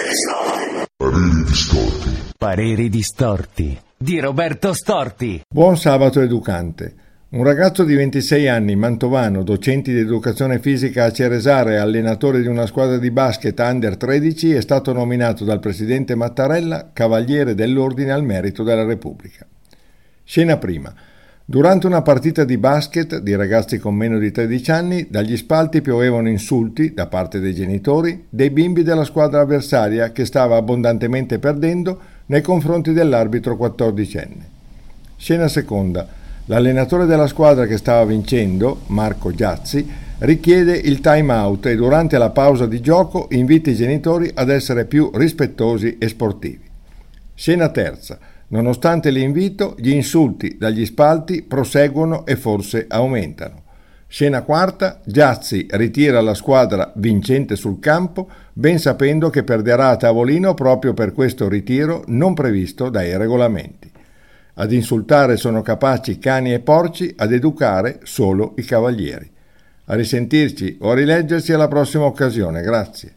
Pareri distorti. Pareri distorti di Roberto Storti. Buon sabato educante. Un ragazzo di 26 anni, mantovano, docente di educazione fisica a Ceresare e allenatore di una squadra di basket under 13, è stato nominato dal presidente Mattarella Cavaliere dell'Ordine al Merito della Repubblica. Scena prima. Durante una partita di basket di ragazzi con meno di 13 anni, dagli spalti piovevano insulti, da parte dei genitori, dei bimbi della squadra avversaria che stava abbondantemente perdendo nei confronti dell'arbitro 14enne. Scena seconda. L'allenatore della squadra che stava vincendo, Marco Giazzi, richiede il time out e durante la pausa di gioco invita i genitori ad essere più rispettosi e sportivi. Scena terza. Nonostante l'invito, gli insulti dagli spalti proseguono e forse aumentano. Scena quarta, Giazzi ritira la squadra vincente sul campo, ben sapendo che perderà a tavolino proprio per questo ritiro non previsto dai regolamenti. Ad insultare sono capaci cani e porci, ad educare solo i cavalieri. A risentirci o a rileggerci alla prossima occasione, grazie.